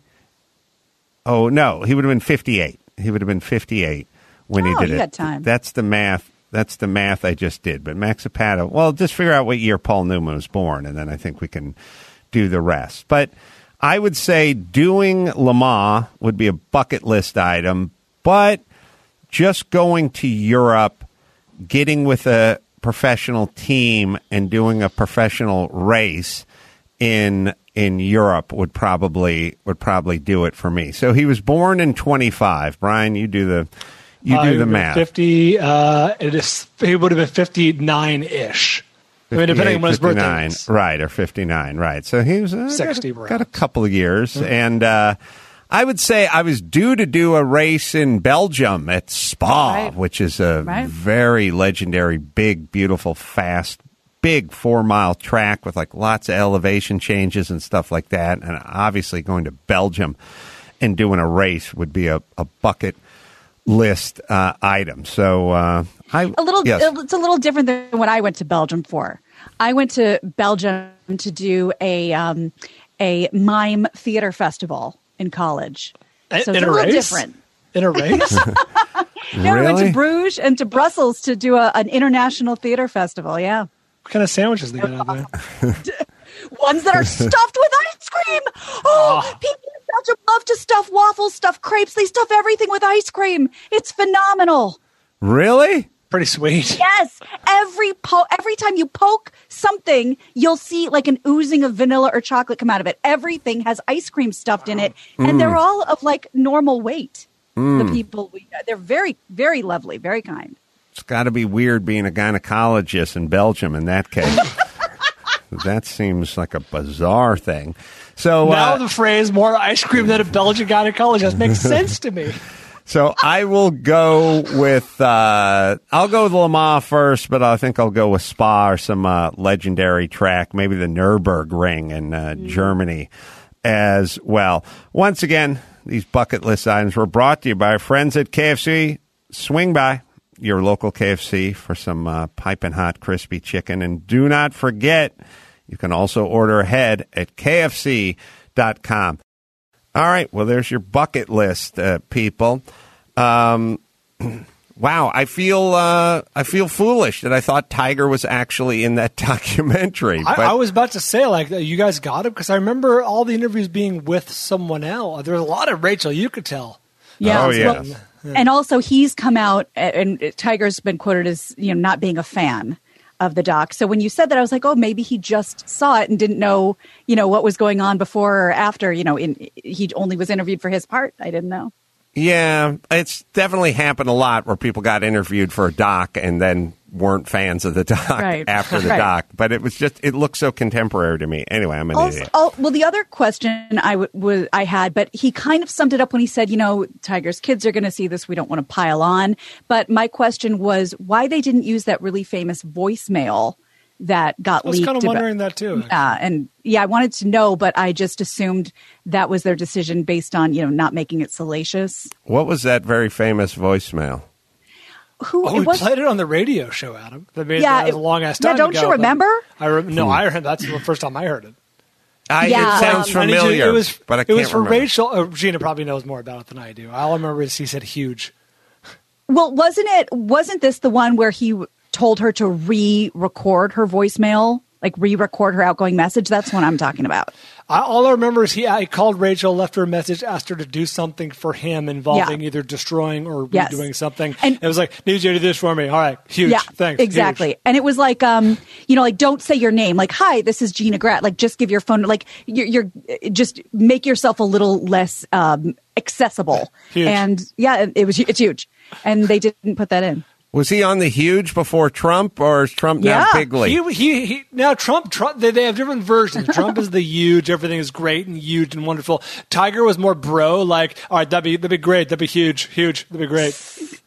Oh, no, he would have been fifty-eight. He would have been fifty-eight when oh, he did you it. Got time. That's the math. That's the math I just did. But Max Zapata, well, just figure out what year Paul Newman was born, and then I think we can do the rest. But I would say doing Le Mans would be a bucket list item, but just going to Europe, getting with a professional team and doing a professional race in in Europe would probably would probably do it for me. So he was born in twenty-five. Brian, you do the you do uh, the math. Fifty. Uh, it is. He would have been fifty-nine ish. I mean, depending on when his birthday is. Right, or fifty-nine. Right. So he was uh, sixty. Got a, got a couple of years, mm-hmm. and uh, I would say I was due to do a race in Belgium at Spa, right. which is a right. very legendary, big, beautiful, fast, big four-mile track with like lots of elevation changes and stuff like that. And obviously going to Belgium and doing a race would be a, a bucket list uh, item. So uh, I a little yes. it's a little different than what I went to Belgium for. I went to Belgium to do a um, a mime theater festival in college. So it's in a, a little race? different. In a race? Yeah, really? we went to Bruges and to Brussels to do a, an international theater festival. Yeah. What kind of sandwiches they got out there? Ones that are stuffed with ice cream. cream. Oh, Oh. people in Belgium love to stuff waffles, stuff crepes. They stuff everything with ice cream. It's phenomenal. Really? Pretty sweet. Yes, every po- every time you poke something, you'll see like an oozing of vanilla or chocolate come out of it. Everything has ice cream stuffed in it, and they're all of like normal weight. The people, we, they're very, very lovely, very kind. It's got to be weird being a gynecologist in Belgium in that case. That seems like a bizarre thing. So Now uh, the phrase "more ice cream than a Belgian gynecologist" makes sense to me. So I will go with uh, I'll go with Le Mans first, but I think I'll go with Spa or some uh, legendary track, maybe the Nürburgring in uh, mm. Germany as well. Once again, these bucket list items were brought to you by our friends at K F C. Swing by your local K F C for some uh, piping hot crispy chicken, and do not forget you can also order ahead at K F C dot com. All right, well, there's your bucket list, uh, people. Um, wow, I feel uh, I feel foolish that I thought Tiger was actually in that documentary. I, but I was about to say, like, you guys got him because I remember all the interviews being with someone else. There was a lot of Rachel. You could tell. Yeah. Oh, well, yes. And also, he's come out, and Tiger's been quoted as, you know, not being a fan of the doc. So when you said that, I was like, oh, maybe he just saw it and didn't know, you know, what was going on before or after. You know, in, he only was interviewed for his part. I didn't know. Yeah, it's definitely happened a lot where people got interviewed for a doc and then weren't fans of the doc Right. after the Right. doc. But it was just, it looked so contemporary to me. Anyway, I'm an Also, idiot. oh, well, the other question I w- was I had, but he kind of summed it up when he said, you know, Tiger's kids are going to see this. We don't want to pile on. But my question was why they didn't use that really famous voicemail that got I was leaked. kind of about- wondering that too. Uh, and yeah, I wanted to know, but I just assumed that was their decision based on, you know, not making it salacious. What was that very famous voicemail? Who Oh, it we was? played it on the radio show, Adam. That made, Yeah, that was a it- long ass yeah, time don't ago, you but remember? I re- no, I heard that's the first time I heard it. I, Yeah. it sounds I need you- familiar, it was, but I it can't was for remember. Rachel. Uh, Gina probably knows more about it than I do. All I remember is he said huge. Well, wasn't it? Wasn't this the one where he told her to re-record her voicemail, like re-record her outgoing message? That's what I'm talking about. I, all I remember is he, I called Rachel, left her a message, asked her to do something for him involving Yeah. either destroying or Yes. redoing something. And- And it was like, need you to do this for me. All right, huge. Yeah, Thanks. exactly. Huge. And it was like, um, you know, like don't say your name. Like, hi, this is Gina Gratt. Like, just give your phone. Like, you're, you're just make yourself a little less um, accessible. Huge. And yeah, it, it was. It's huge. And they didn't put that in. Was he on the huge before Trump, or is Trump now Yeah. bigly? He, he, he, now Trump, Trump, they, they have different versions. Trump is the huge, everything is great and huge and wonderful. Tiger was more bro, like, all right, that'd be, that'd be great, that'd be huge, huge, that'd be great.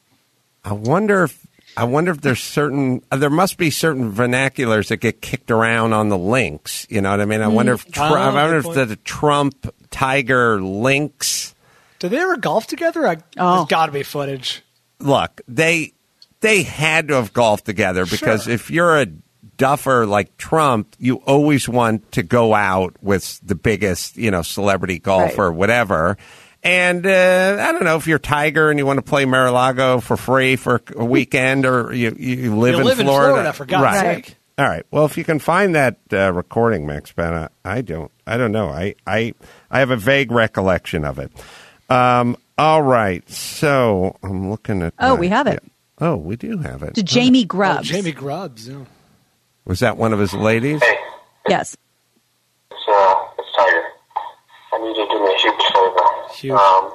I wonder if I wonder if there's certain uh, there must be certain vernaculars that get kicked around on the links. You know what I mean? I wonder if Tr- Oh, I wonder good if point. the Trump Tiger links. Did they ever golf together? I, Oh. There's got to be footage. Look, they they had to have golfed together because Sure. if you're a duffer like Trump, you always want to go out with the biggest, you know, celebrity golfer, Right. whatever. And uh, I don't know if you're Tiger and you want to play Mar-a-Lago for free for a weekend, or you you live, You in, live in Florida. Florida, for God's right. sake. All right. Well, if you can find that uh, recording, Max Bennett, I don't. I don't know. I I I have a vague recollection of it. Um, all right. So I'm looking at. Oh, my- we have it. yeah. Oh, we do have it. To Jamie Oh, Grubbs. Jamie Grubbs. Yeah. Was that one of his ladies? Hey, Yes. it's, uh, it's Tiger. I need you to do me a huge favor. Huge. Um,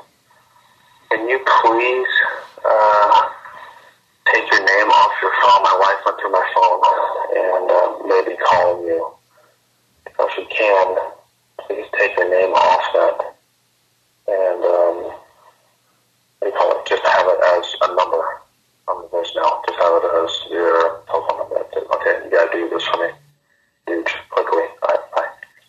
can you please uh, take your name off your phone? My wife went through my phone and uh, maybe calling you. If you can, please take your name off that. And, um, what do you call it? Just have it as a number on the voicemail. Just have it as your telephone number. Okay, you gotta do this for me. Huge, quickly. All right, bye.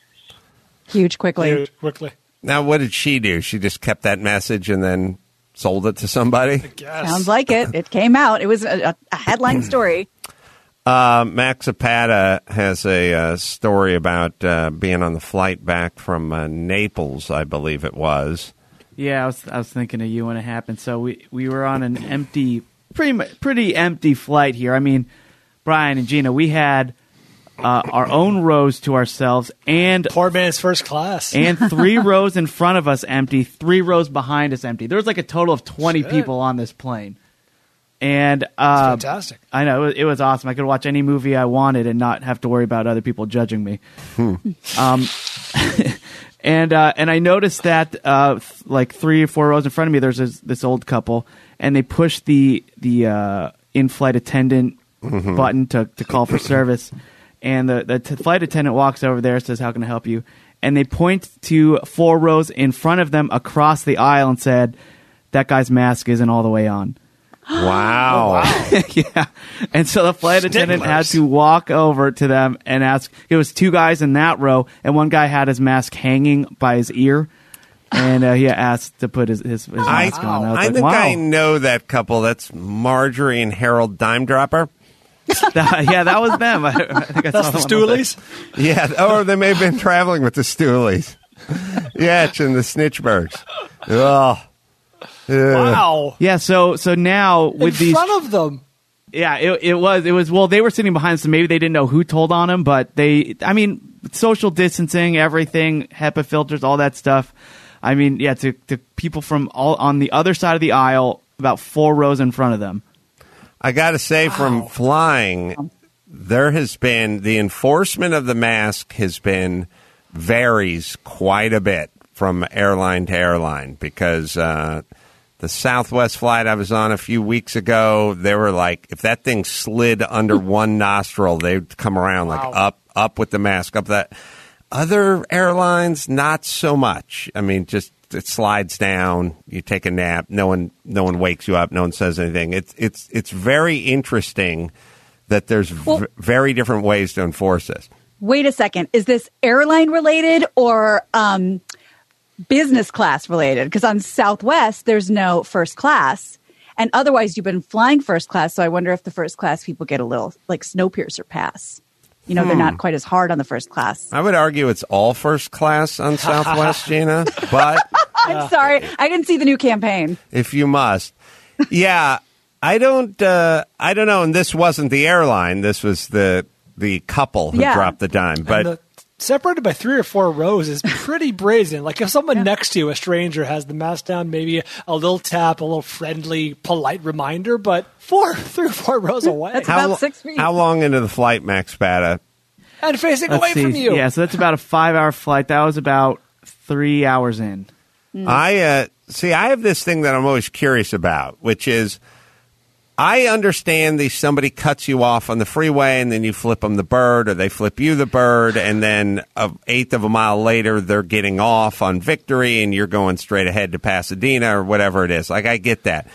Huge quickly. Huge, quickly. Now, what did she do? She just kept that message and then sold it to somebody? Yes. Sounds like it. It came out. It was a, a headline story. Uh, Max Zapata has a uh, story about uh, being on the flight back from uh, Naples, I believe it was. Yeah, I was I was thinking of you when it happened. So we, we were on an empty, pretty mu- pretty empty flight here. I mean, Brian and Gina, we had uh, our own rows to ourselves, and Poor man's first class. and three rows in front of us empty, three rows behind us empty. There was like a total of twenty Shit. people on this plane. And uh, fantastic. I know, it was, it was awesome. I could watch any movie I wanted and not have to worry about other people judging me. um, and uh, and I noticed that uh, th- like three or four rows in front of me, there's this, this old couple, and they push the the uh, in-flight attendant Mm-hmm. button to, to call for service. And the, the t- flight attendant walks over there, says, "How can I help you?" And they point to four rows in front of them across the aisle and said, "That guy's mask isn't all the way on." Wow. Yeah. And so the flight attendant had Sticklers. to walk over to them and ask. It was two guys in that row, and one guy had his mask hanging by his ear. And uh, he asked to put his, his, his I, mask on. I, was I like, think wow. I know that couple. That's Marjorie and Harold Dime Dropper. That- yeah, that was them. I, I think I That's saw the them on Stoolies. Yeah, or they may have been traveling with the Stoolies. Yeah, it's in the Snitchbergs. Oh. Yeah. Wow. Yeah, so so now In with these, front of them. yeah, it, it was it was well, they were sitting behind, so maybe they didn't know who told on them, but they, I mean, social distancing, everything, HEPA filters, all that stuff. I mean, yeah, to to people from all on the other side of the aisle, about four rows in front of them. I got to say, from flying, there has been the enforcement of the mask has been varies quite a bit from airline to airline because uh, the Southwest flight I was on a few weeks ago, they were like, if that thing slid under one nostril, they'd come around like Wow. up, up with the mask, up that. Other airlines, not so much. I mean, just it slides down. You take a nap. No one, no one wakes you up. No one says anything. It's it's it's very interesting that there's Well- v- very different ways to enforce this. Wait a second. Is this airline related or um, business class related? Because on Southwest, there's no first class. And otherwise, you've been flying first class. So I wonder if the first class people get a little like Snowpiercer pass. You know, they're not quite as hard on the first class. I would argue it's all first class on Southwest, Gina, but I'm sorry. I didn't see the new campaign. if you must, yeah, I don't, uh, I don't know. And this wasn't the airline. This was the the couple who Yeah. dropped the dime. But And the, separated by three or four rows is pretty brazen. Like if someone next to you, a stranger, has the mask down, maybe a little tap, a little friendly, polite reminder, but four, three or four rows away. That's how, about six feet. how long into the flight, Max Spada? And facing Let's away see. from you. Yeah, so that's about a five-hour flight. That was about three hours in. I uh, see. I have this thing that I'm always curious about, which is I understand the somebody cuts you off on the freeway and then you flip them the bird, or they flip you the bird, and then an eighth of a mile later they're getting off on Victory and you're going straight ahead to Pasadena or whatever it is. Like I get that.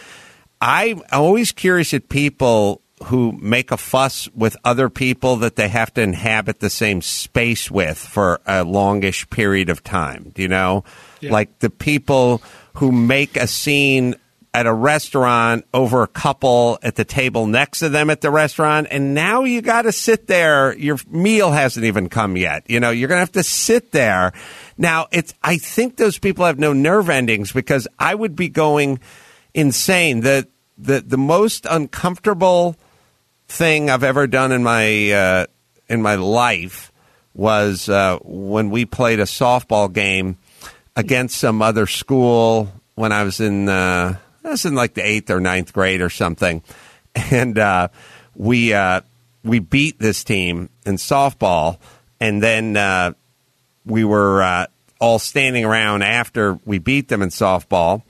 I'm always curious at people who make a fuss with other people that they have to inhabit the same space with for a longish period of time. Do you know? Yeah. Like the people who make a scene at a restaurant over a couple at the table next to them at the restaurant, and now you got to sit there. Your meal hasn't even come yet. You know, you're going to have to sit there. Now, it's. I think those people have no nerve endings because I would be going insane. The the the most uncomfortable thing I've ever done in my uh, in my life was uh, when we played a softball game against some other school when I was in uh, I was in like the eighth or ninth grade or something, and uh, we uh, we beat this team in softball, and then uh, we were uh, all standing around after we beat them in softball,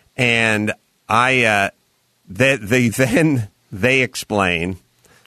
and I uh, they, they then they explain.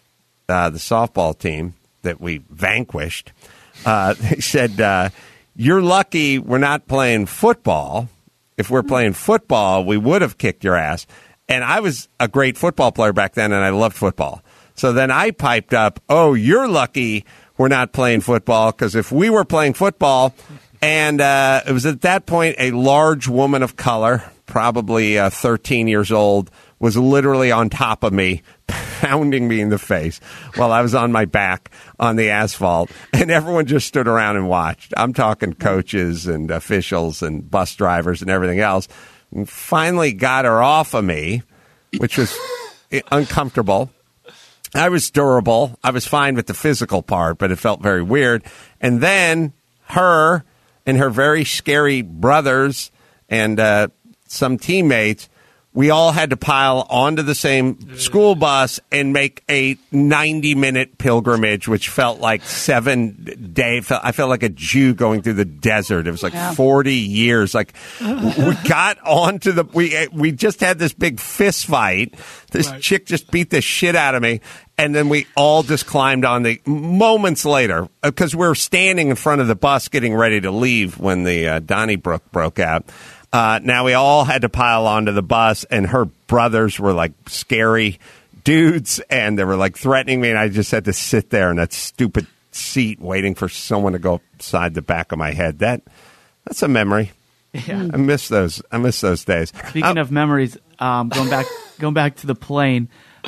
Uh, the softball team that we vanquished, uh, they said, uh, you're lucky we're not playing football. If we're playing football, we would have kicked your ass. And I was a great football player back then, and I loved football. So then I piped up, oh, you're lucky we're not playing football, because if we were playing football, and uh, it was at that point a large woman of color, probably uh, thirteen years old, was literally on top of me, pounding me in the face while I was on my back on the asphalt. And everyone just stood around and watched. I'm talking coaches and officials and bus drivers and everything else. And finally got her off of me, which was uncomfortable. I was durable. I was fine with the physical part, but it felt very weird. And then her and her very scary brothers and uh, some teammates, we all had to pile onto the same school bus and make a ninety-minute pilgrimage, which felt like seven days. I felt like a Jew going through the desert. It was like yeah. forty years. Like we got onto the we we just had this big fist fight. This right. chick just beat the shit out of me, and then we all just climbed on the moments later because we were standing in front of the bus getting ready to leave when the uh, Donnybrook broke out. Uh, now we all had to pile onto the bus, and her brothers were like scary dudes, and they were like threatening me, and I just had to sit there in that stupid seat waiting for someone to go upside the back of my head. That that's a memory. Yeah, I miss those. I miss those days. Speaking uh, of memories, um, going back, going back to the plane.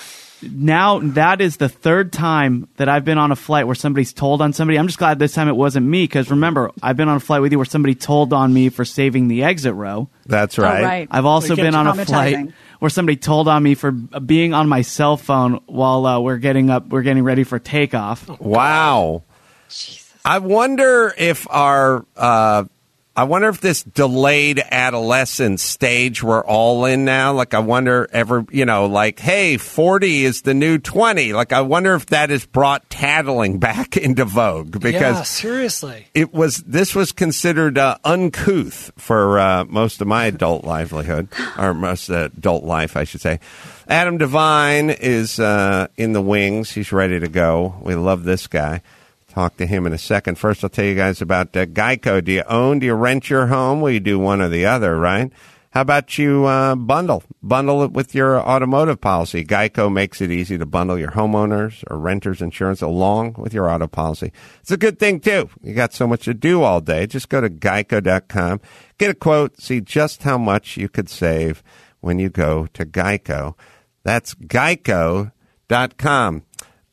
Now that is the third time that I've been on a flight where somebody's told on somebody. I'm just glad this time it wasn't me because remember, I've been on a flight with you where somebody told on me for saving the exit row. That's right. Oh, right. I've also been on a flight where somebody told on me for being on my cell phone while uh, we're getting up, we're getting ready for takeoff. Wow. Jesus. I wonder if our. Uh, I wonder if this delayed adolescence stage we're all in now, like I wonder ever, you know, like, hey, forty is the new twenty. Like I wonder if that has brought tattling back into vogue because yeah, seriously, it was, this was considered uh, uncouth for uh, most of my adult livelihood or most uh, adult life, I should say. Adam Devine is uh, in the wings. He's ready to go. We love this guy. Talk to him in a second. First, I'll tell you guys about uh, Geico. Do you own? Do you rent your home? Well, you do one or the other, right? How about you uh, bundle? Bundle it with your automotive policy. Geico makes it easy to bundle your homeowners or renters insurance along with your auto policy. It's a good thing, too. You got so much to do all day. Just go to geico dot com, get a quote, see just how much you could save when you go to Geico. That's geico dot com.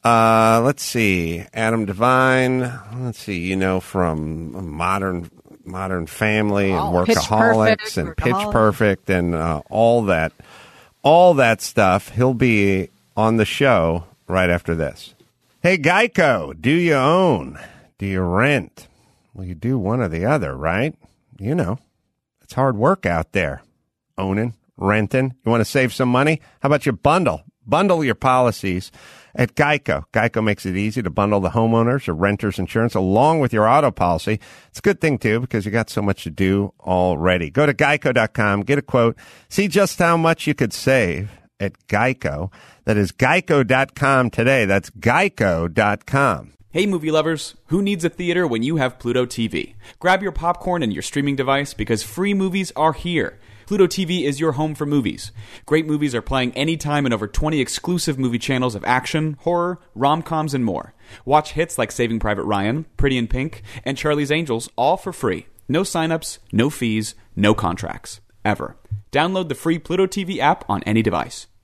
Uh, let's see, Adam Devine. Let's see, you know, from Modern Modern Family and oh, Workaholics and Pitch Perfect and uh, all that, all that stuff. He'll be on the show right after this. Hey, Geico, do you own? Do you rent? Well, you do one or the other, right? You know, it's hard work out there. Owning, renting. You want to save some money? How about you bundle? Bundle your policies at Geico. Geico makes it easy to bundle the homeowners or renters insurance along with your auto policy. It's a good thing, too, because you got so much to do already. Go to geico dot com, get a quote, see just how much you could save at Geico. That is geico dot com today. That's geico dot com. Hey, movie lovers. Who needs a theater when you have Pluto T V? Grab your popcorn and your streaming device because free movies are here. Pluto T V is your home for movies. Great movies are playing anytime in over twenty exclusive movie channels of action, horror, rom-coms, and more. Watch hits like Saving Private Ryan, Pretty in Pink, and Charlie's Angels all for free. No signups, no fees, no contracts. Ever. Download the free Pluto T V app on any device.